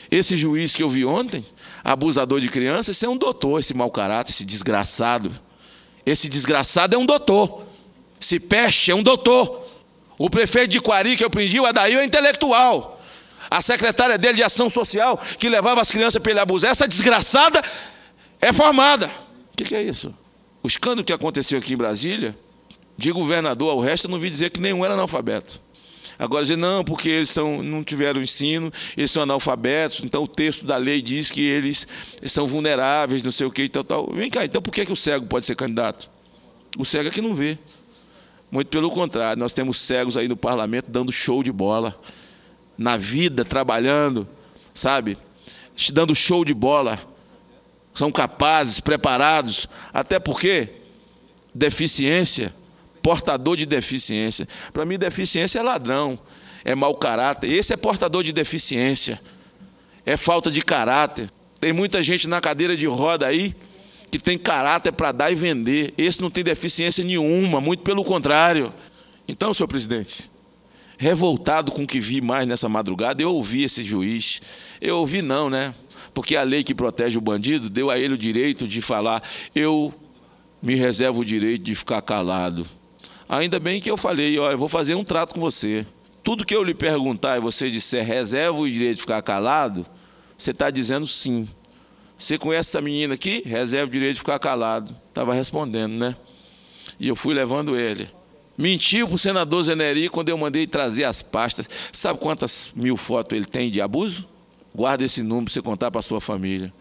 Esse juiz que eu vi ontem, abusador de criança, esse é um doutor, esse mau caráter, esse desgraçado. Esse desgraçado é um doutor. Esse peste é um doutor. O prefeito de Quari, que eu prendi, o Adail, é intelectual. A secretária dele de ação social, que levava as crianças para ele abusar, essa desgraçada é formada. O que é isso? O escândalo que aconteceu aqui em Brasília, de governador ao resto, eu não vi dizer que nenhum era analfabeto. Agora dizer, não, porque eles não tiveram ensino, eles são analfabetos, então o texto da lei diz que eles são vulneráveis, não sei o que e tal. Vem cá, então por que o cego pode ser candidato? O cego é que não vê. Muito pelo contrário, nós temos cegos aí no parlamento dando show de bola, na vida, trabalhando, sabe? Dando show de bola. São capazes, preparados, até porque deficiência, portador de deficiência. Para mim, deficiência é ladrão, é mau caráter. Esse é portador de deficiência, é falta de caráter. Tem muita gente na cadeira de roda aí que tem caráter para dar e vender. Esse não tem deficiência nenhuma, muito pelo contrário. Então, senhor presidente, revoltado com o que vi mais nessa madrugada, eu ouvi esse juiz. Eu ouvi não, né? Porque a lei que protege o bandido deu a ele o direito de falar, eu me reservo o direito de ficar calado. Ainda bem que eu falei, olha, eu vou fazer um trato com você. Tudo que eu lhe perguntar e você disser, reserva o direito de ficar calado, você está dizendo sim. Você conhece essa menina aqui? Reserva o direito de ficar calado. Estava respondendo, né? E eu fui levando ele. Mentiu para o senador Zé Neri quando eu mandei trazer as pastas. Sabe quantas mil fotos ele tem de abuso? Guarda esse número para você contar para a sua família.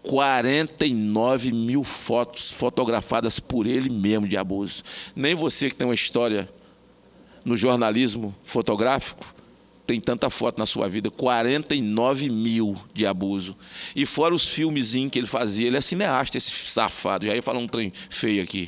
49 mil fotos fotografadas por ele mesmo de abuso. Nem você que tem uma história no jornalismo fotográfico tem tanta foto na sua vida. 49 mil de abuso. E fora os filmezinhos que ele fazia. Ele é cineasta, esse safado. Já ia falar um trem feio aqui.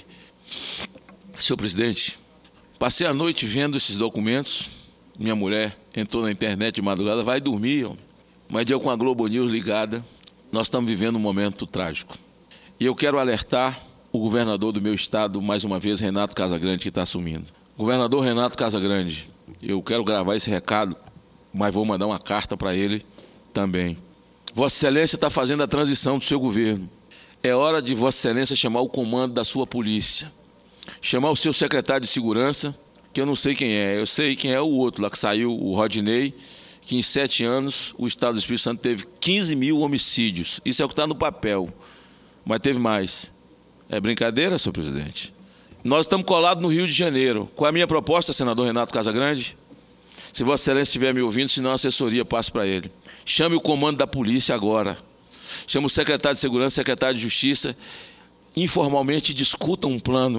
Senhor presidente, passei a noite vendo esses documentos. Minha mulher entrou na internet de madrugada, vai dormir, homem. Mas eu com a Globo News ligada, nós estamos vivendo um momento trágico. E eu quero alertar o governador do meu estado, mais uma vez, Renato Casagrande, que está assumindo. Governador Renato Casagrande, eu quero gravar esse recado, mas vou mandar uma carta para ele também. Vossa Excelência está fazendo a transição do seu governo. É hora de Vossa Excelência chamar o comando da sua polícia. Chamar o seu secretário de segurança, que eu não sei quem é. Eu sei quem é o outro lá que saiu, o Rodinei, que em 7 anos o Estado do Espírito Santo teve 15 mil homicídios. Isso é o que está no papel, mas teve mais. É brincadeira, senhor presidente? Nós estamos colados no Rio de Janeiro. Qual é a minha proposta, senador Renato Casagrande? Se Vossa Excelência estiver me ouvindo, senão a assessoria passa para ele. Chame o comando da polícia agora. Chame o secretário de Segurança, secretário de Justiça, informalmente discutam um plano.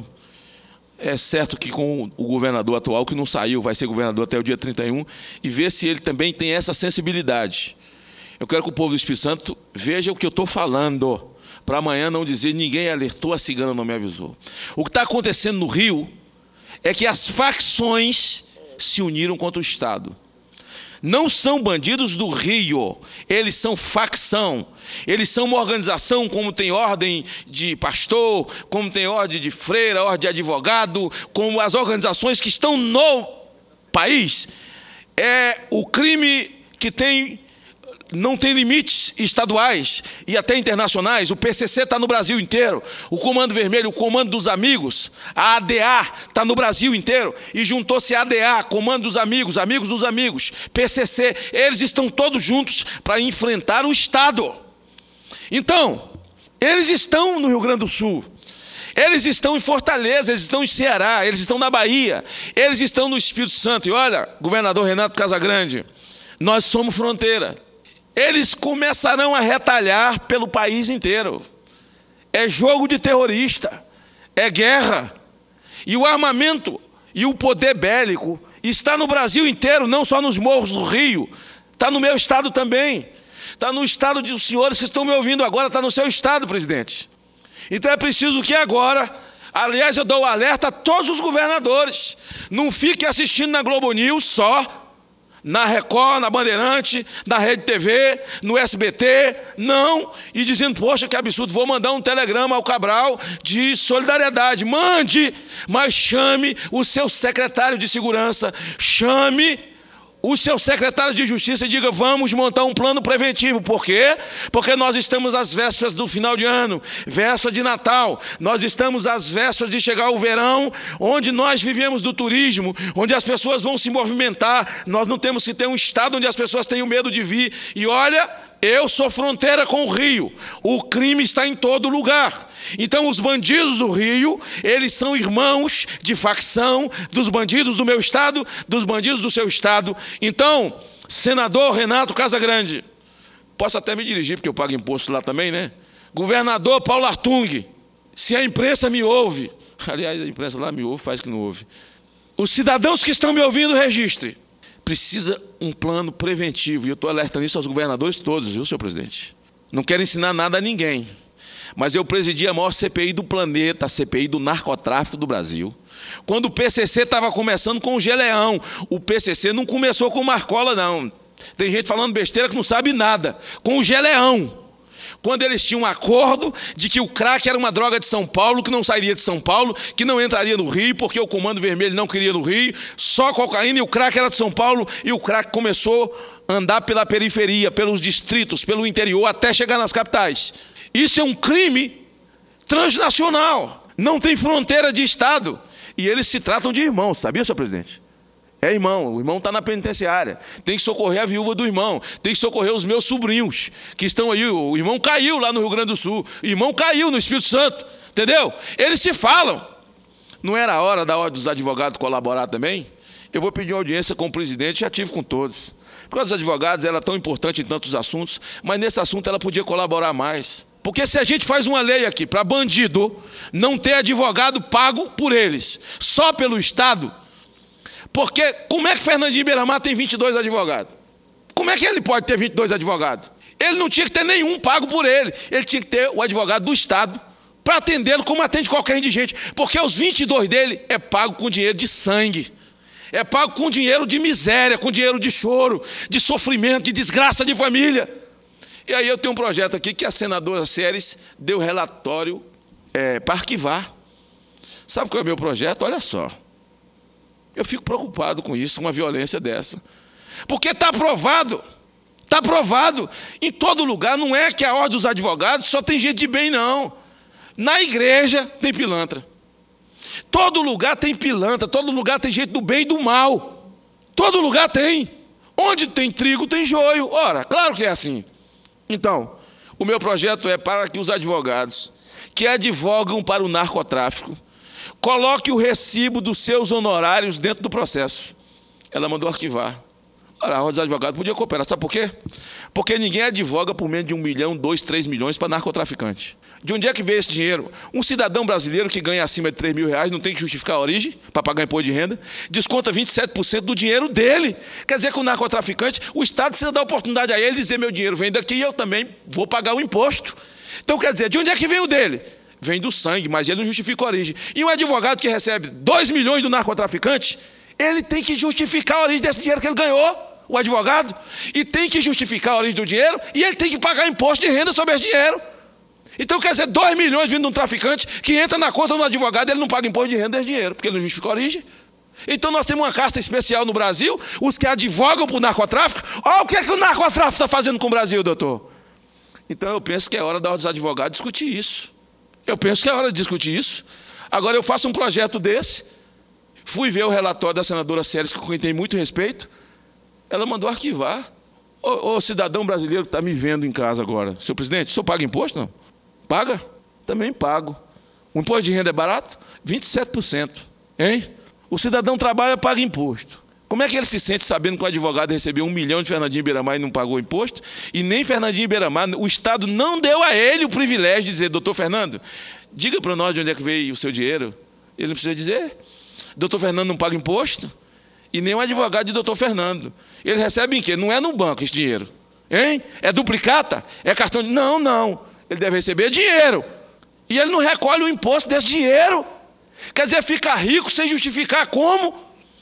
É certo que com o governador atual, que não saiu, vai ser governador até o dia 31, e ver se ele também tem essa sensibilidade. Eu quero que o povo do Espírito Santo veja o que eu estou falando, para amanhã não dizer ninguém alertou, a cigana não me avisou. O que está acontecendo no Rio é que as facções se uniram contra o Estado. Não são bandidos do Rio, eles são facção, eles são uma organização como tem ordem de pastor, como tem ordem de freira, ordem de advogado, como as organizações que estão no país. É o crime que não tem limites estaduais e até internacionais. O PCC está no Brasil inteiro, o Comando Vermelho, o Comando dos Amigos, a ADA está no Brasil inteiro, e juntou-se a ADA, Comando dos Amigos, Amigos dos Amigos, PCC, eles estão todos juntos para enfrentar o Estado. Então, eles estão no Rio Grande do Sul, eles estão em Fortaleza, eles estão em Ceará, eles estão na Bahia, eles estão no Espírito Santo. E olha, governador Renato Casagrande, nós somos fronteira. Eles começarão a retalhar pelo país inteiro. É jogo de terrorista, é guerra. E o armamento e o poder bélico está no Brasil inteiro, não só nos morros do Rio. Está no meu estado também. Está no estado dos senhores que estão me ouvindo agora, está no seu estado, presidente. Então é preciso que agora, aliás, eu dou o alerta a todos os governadores, não fique assistindo na Globo News só, na Record, na Bandeirante, na Rede TV, no SBT, não, e dizendo, poxa, que absurdo, vou mandar um telegrama ao Cabral de solidariedade. Mande, mas chame o seu secretário de segurança, chame os seus secretários de justiça e diga: vamos montar um plano preventivo. Por quê? Porque nós estamos às vésperas do final de ano, véspera de Natal, nós estamos às vésperas de chegar o verão, onde nós vivemos do turismo, onde as pessoas vão se movimentar. Nós não temos que ter um estado onde as pessoas tenham medo de vir. E olha, eu sou fronteira com o Rio, o crime está em todo lugar. Então os bandidos do Rio, eles são irmãos de facção dos bandidos do meu estado, dos bandidos do seu estado. Então, senador Renato Casagrande, posso até me dirigir, porque eu pago imposto lá também, né? Governador Paulo Artung, se a imprensa me ouve, aliás, a imprensa lá me ouve, faz que não ouve. Os cidadãos que estão me ouvindo, registre. Precisa um plano preventivo, e eu estou alertando isso aos governadores todos, viu, senhor presidente? Não quero ensinar nada a ninguém, mas eu presidi a maior CPI do planeta, a CPI do narcotráfico do Brasil. Quando o PCC estava começando com o Geleão, o PCC não começou com o Marcola, não. Tem gente falando besteira que não sabe nada. Com o Geleão. Quando eles tinham um acordo de que o crack era uma droga de São Paulo, que não sairia de São Paulo, que não entraria no Rio, porque o Comando Vermelho não queria no Rio, só cocaína, e o crack era de São Paulo, e o crack começou a andar pela periferia, pelos distritos, pelo interior, até chegar nas capitais. Isso é um crime transnacional, não tem fronteira de estado, e eles se tratam de irmãos, sabia, senhor presidente? É irmão, o irmão está na penitenciária, tem que socorrer a viúva do irmão, tem que socorrer os meus sobrinhos, que estão aí. O irmão caiu lá no Rio Grande do Sul, o irmão caiu no Espírito Santo, entendeu? Eles se falam. Não era a hora da ordem dos advogados colaborar também? Eu vou pedir uma audiência com o presidente, já tive com todos. Porque os advogados, ela é tão importante em tantos assuntos, mas nesse assunto ela podia colaborar mais. Porque se a gente faz uma lei aqui para bandido não ter advogado pago por eles, só pelo Estado... Porque como é que Fernandinho Beiramar tem 22 advogados? Como é que ele pode ter 22 advogados? Ele não tinha que ter nenhum pago por ele. Ele tinha que ter o advogado do Estado para atendê-lo como atende qualquer indigente. Porque os 22 dele é pago com dinheiro de sangue. É pago com dinheiro de miséria, com dinheiro de choro, de sofrimento, de desgraça de família. E aí eu tenho um projeto aqui que a senadora Séries deu relatório para arquivar. Sabe qual é o meu projeto? Olha só. Eu fico preocupado com isso, uma violência dessa. Porque está provado, em todo lugar. Não é que a ordem dos advogados só tem gente de bem, não. Na igreja tem pilantra. Todo lugar tem pilantra, todo lugar tem gente do bem e do mal. Todo lugar tem. Onde tem trigo, tem joio. Ora, claro que é assim. Então, o meu projeto é para que os advogados que advogam para o narcotráfico coloque o recibo dos seus honorários dentro do processo. Ela mandou arquivar. Ora, os advogados podiam cooperar. Sabe por quê? Porque ninguém advoga por menos de 1 milhão, 2, 3 milhões para narcotraficante. De onde é que veio esse dinheiro? Um cidadão brasileiro que ganha acima de 3 mil reais não tem que justificar a origem para pagar imposto de renda, desconta 27% do dinheiro dele. Quer dizer que o narcotraficante, o Estado precisa dar oportunidade a ele de dizer: meu dinheiro vem daqui e eu também vou pagar o imposto. Então, quer dizer, de onde é que vem o dele? Vem do sangue, mas ele não justifica a origem. E um advogado que recebe 2 milhões do narcotraficante, ele tem que justificar a origem desse dinheiro que ele ganhou, o advogado, e tem que justificar a origem do dinheiro, e ele tem que pagar imposto de renda sobre esse dinheiro. Então, quer dizer, 2 milhões vindo de um traficante que entra na conta do advogado, ele não paga imposto de renda desse dinheiro, porque ele não justifica a origem. Então, nós temos uma casta especial no Brasil, os que advogam para o narcotráfico. Olha o que o narcotráfico está fazendo com o Brasil, doutor. Então, eu penso que é hora dos advogados discutir isso. Eu penso que é hora de discutir isso. Agora, eu faço um projeto desse, fui ver o relatório da senadora Séries, com quem tem muito respeito, ela mandou arquivar. Ô cidadão brasileiro que está me vendo em casa agora, senhor presidente, o senhor paga imposto, não? Paga? Também pago. O imposto de renda é barato? 27%. Hein? O cidadão trabalha, paga imposto. Como é que ele se sente sabendo que o advogado recebeu 1 milhão de Fernandinho Beiramar e não pagou imposto? E nem Fernandinho Beiramar, o Estado não deu a ele o privilégio de dizer: doutor Fernando, diga para nós de onde é que veio o seu dinheiro. Ele não precisa dizer. Doutor Fernando não paga imposto? E nem o advogado de doutor Fernando. Ele recebe em quê? Não é no banco esse dinheiro. Hein? É duplicata? É cartão de... Não, não. Ele deve receber dinheiro. E ele não recolhe o imposto desse dinheiro. Quer dizer, fica rico sem justificar como?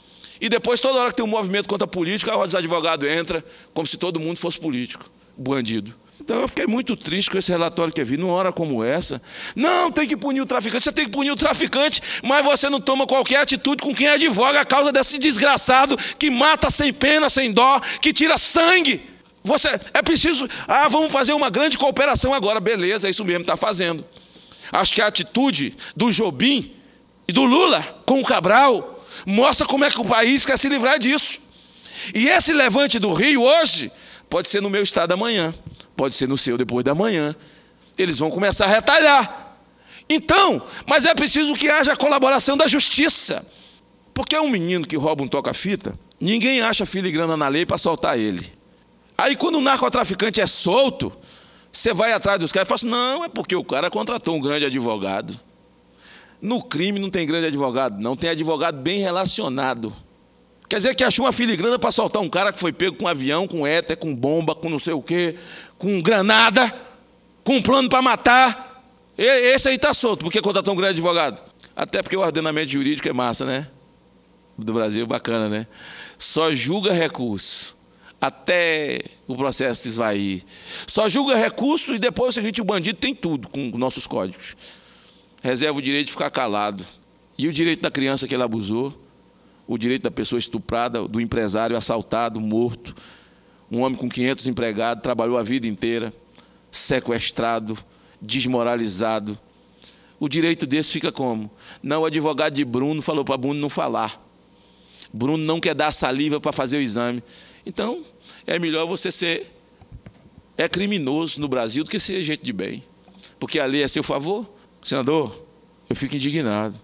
E depois, toda hora que tem um movimento contra a política, a ordem dos advogados entra como se todo mundo fosse político, bandido. Então eu fiquei muito triste com esse relatório que eu vi, numa hora como essa. Não, tem que punir o traficante, você tem que punir o traficante, mas você não toma qualquer atitude com quem advoga a causa desse desgraçado que mata sem pena, sem dó, que tira sangue. É preciso, vamos fazer uma grande cooperação agora, beleza, é isso mesmo, está fazendo. Acho que a atitude do Jobim e do Lula com o Cabral mostra como é que o país quer se livrar disso. E esse levante do Rio hoje pode ser no meu estado amanhã, pode ser no seu depois da manhã. Eles vão começar a retalhar. Então, mas é preciso que haja a colaboração da justiça. Porque um menino que rouba um toca-fita, ninguém acha filigrana na lei para soltar ele. Aí quando o narcotraficante é solto, você vai atrás dos caras e fala assim, não, é porque o cara contratou um grande advogado. No crime não tem grande advogado, não, tem advogado bem relacionado. Quer dizer que achou uma filigrana para soltar um cara que foi pego com avião, com éter, com bomba, com não sei o quê, com granada, com um plano para matar. Esse aí está solto, porque contratou um grande advogado. Até porque o ordenamento jurídico é massa, né? Do Brasil, bacana, né? Só julga recurso, até o processo se esvair. Só julga recurso e depois o seguinte, o bandido tem tudo com nossos códigos. Reserva o direito de ficar calado. E o direito da criança que ele abusou, o direito da pessoa estuprada, do empresário assaltado, morto, um homem com 500 empregados, trabalhou a vida inteira, sequestrado, desmoralizado. O direito desse fica como? Não, o advogado de Bruno falou para Bruno não falar. Bruno não quer dar saliva para fazer o exame. Então, é melhor você ser criminoso no Brasil do que ser gente de bem. Porque a lei é a seu favor. Senador, eu fico indignado.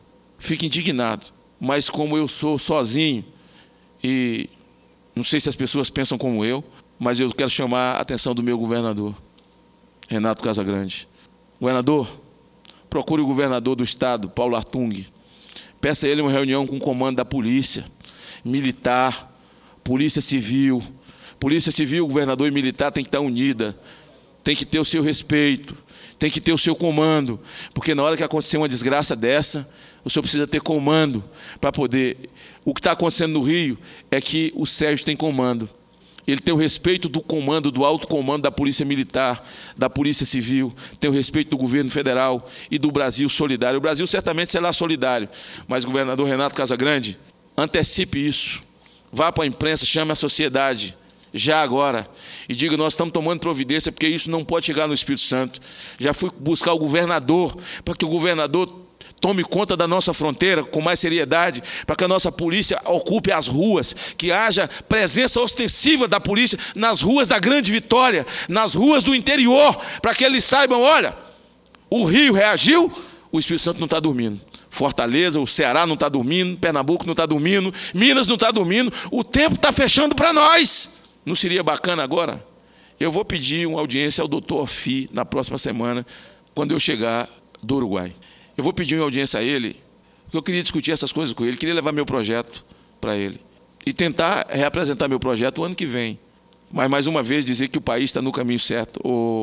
Mas como eu sou sozinho, e não sei se as pessoas pensam como eu, mas eu quero chamar a atenção do meu governador, Renato Casagrande. Governador, procure o governador do estado, Paulo Artung. Peça a ele uma reunião com o comando da polícia militar, polícia civil. Polícia civil, governador e militar tem que estar unida, tem que ter o seu respeito, tem que ter o seu comando, porque na hora que acontecer uma desgraça dessa, o senhor precisa ter comando para poder... O que está acontecendo no Rio é que o Sérgio tem comando. Ele tem o respeito do comando, do alto comando da Polícia Militar, da Polícia Civil, tem o respeito do governo federal e do Brasil solidário. O Brasil certamente será solidário, mas o governador Renato Casagrande, antecipe isso. Vá para a imprensa, chame a sociedade, já agora, e diga, nós estamos tomando providência, porque isso não pode chegar no Espírito Santo. Já fui buscar o governador, para que o governador tome conta da nossa fronteira com mais seriedade, para que a nossa polícia ocupe as ruas, que haja presença ostensiva da polícia nas ruas da Grande Vitória, nas ruas do interior, para que eles saibam, olha, o Rio reagiu, o Espírito Santo não está dormindo. Fortaleza, o Ceará não está dormindo, Pernambuco não está dormindo, Minas não está dormindo, o tempo está fechando para nós. Não seria bacana agora? Eu vou pedir uma audiência ao doutor Fi na próxima semana, quando eu chegar do Uruguai. Eu vou pedir uma audiência a ele, porque eu queria discutir essas coisas com ele, queria levar meu projeto para ele e tentar reapresentar meu projeto o ano que vem. Mas, mais uma vez, dizer que o país está no caminho certo.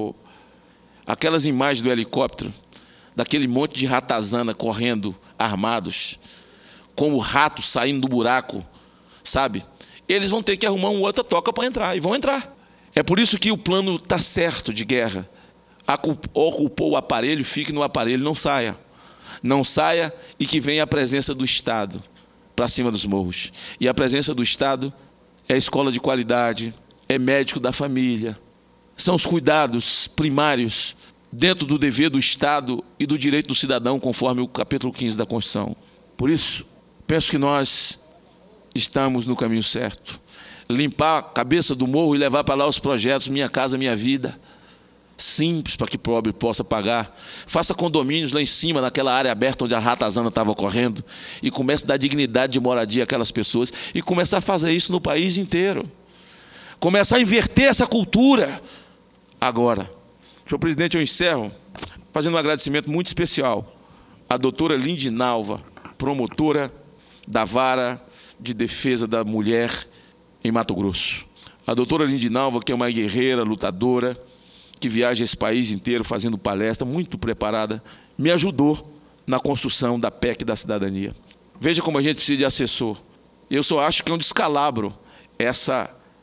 Aquelas imagens do helicóptero, daquele monte de ratazana correndo armados, com o rato saindo do buraco, sabe? Eles vão ter que arrumar uma outra toca para entrar, e vão entrar. É por isso que o plano está certo de guerra. Ocupou o aparelho, fique no aparelho, não saia. Não saia e que venha a presença do Estado para cima dos morros. E a presença do Estado é escola de qualidade, é médico da família, são os cuidados primários dentro do dever do Estado e do direito do cidadão, conforme o capítulo 15 da Constituição. Por isso, penso que nós estamos no caminho certo. Limpar a cabeça do morro e levar para lá os projetos Minha Casa Minha Vida, simples para que o pobre possa pagar. Faça condomínios lá em cima, naquela área aberta onde a ratazana estava correndo, e comece a dar dignidade de moradia àquelas pessoas, e começar a fazer isso no país inteiro. Começar a inverter essa cultura. Agora, senhor presidente, eu encerro fazendo um agradecimento muito especial à doutora Lindinalva, promotora da Vara de Defesa da Mulher em Mato Grosso. A doutora Lindinalva, que é uma guerreira, lutadora, que viaja esse país inteiro fazendo palestra, muito preparada, me ajudou na construção da PEC da cidadania. Veja como a gente precisa de assessor. Eu só acho que é um descalabro essa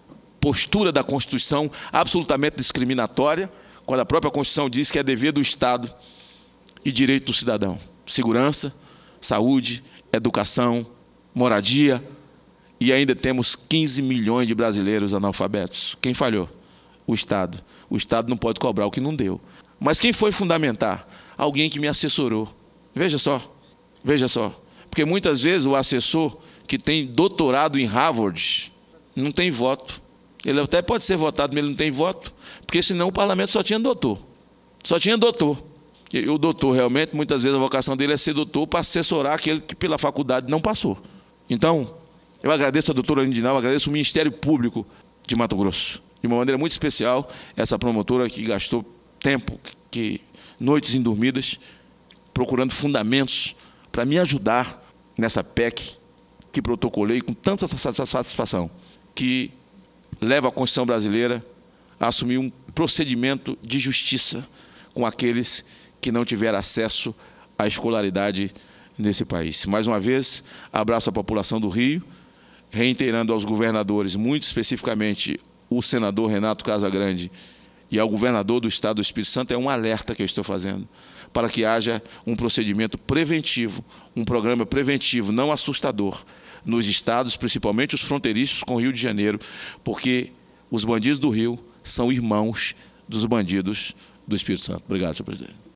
postura da Constituição absolutamente discriminatória, quando a própria Constituição diz que é dever do Estado e direito do cidadão. Segurança, saúde, educação, moradia, e ainda temos 15 milhões de brasileiros analfabetos. Quem falhou? O Estado. O Estado não pode cobrar o que não deu. Mas quem foi fundamentar? Alguém que me assessorou. Veja só. Porque muitas vezes o assessor que tem doutorado em Harvard não tem voto. Ele até pode ser votado, mas ele não tem voto, porque senão o parlamento só tinha doutor. E o doutor, realmente, muitas vezes a vocação dele é ser doutor para assessorar aquele que pela faculdade não passou. Então, eu agradeço a doutora Lindinal, agradeço o Ministério Público de Mato Grosso. De uma maneira muito especial, essa promotora que gastou tempo, noites indormidas, procurando fundamentos para me ajudar nessa PEC que protocolei com tanta satisfação, que leva a Constituição brasileira a assumir um procedimento de justiça com aqueles que não tiveram acesso à escolaridade nesse país. Mais uma vez, abraço a população do Rio, reiterando aos governadores, muito especificamente o senador Renato Casagrande e ao governador do Estado do Espírito Santo, é um alerta que eu estou fazendo, para que haja um procedimento preventivo, um programa preventivo não assustador, nos estados, principalmente os fronteiriços com o Rio de Janeiro, porque os bandidos do Rio são irmãos dos bandidos do Espírito Santo. Obrigado, senhor presidente.